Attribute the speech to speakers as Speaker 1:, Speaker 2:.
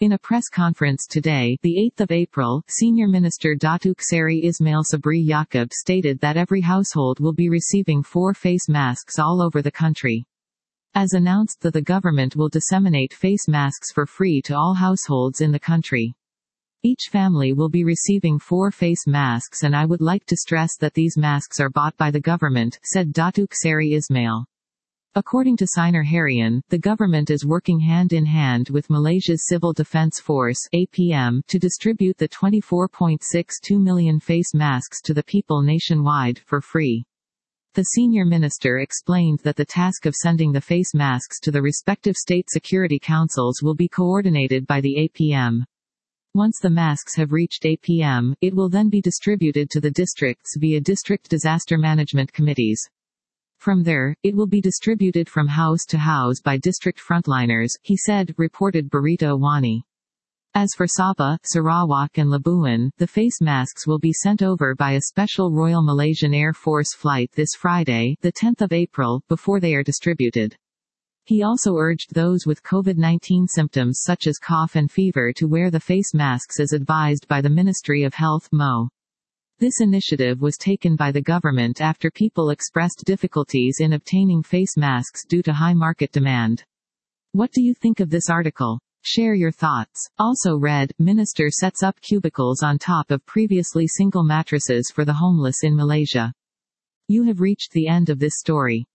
Speaker 1: In a press conference today, the 8th of April, Senior Minister Datuk Seri Ismail Sabri Yaakob stated that every household will be receiving 4 face masks all over the country. As announced, the government will disseminate face masks for free to all households in the country. Each family will be receiving 4 face masks, and I would like to stress that these masks are bought by the government, said Datuk Seri Ismail. According to Sinar Harian, the government is working hand-in-hand with Malaysia's Civil Defence Force (APM) to distribute the 24.62 million face masks to the people nationwide, for free. The senior minister explained that the task of sending the face masks to the respective state security councils will be coordinated by the APM. Once the masks have reached APM, it will then be distributed to the districts via district disaster management committees. From there, it will be distributed from house to house by district frontliners, he said, reported Berita Wani. As for Sabah, Sarawak and Labuan, the face masks will be sent over by a special Royal Malaysian Air Force flight this Friday, the 10th of April, before they are distributed. He also urged those with COVID-19 symptoms such as cough and fever to wear the face masks as advised by the Ministry of Health (MO). This initiative was taken by the government after people expressed difficulties in obtaining face masks due to high market demand. What do you think of this article? Share your thoughts. Also read, Minister sets up cubicles on top of previously single mattresses for the homeless in Malaysia. You have reached the end of this story.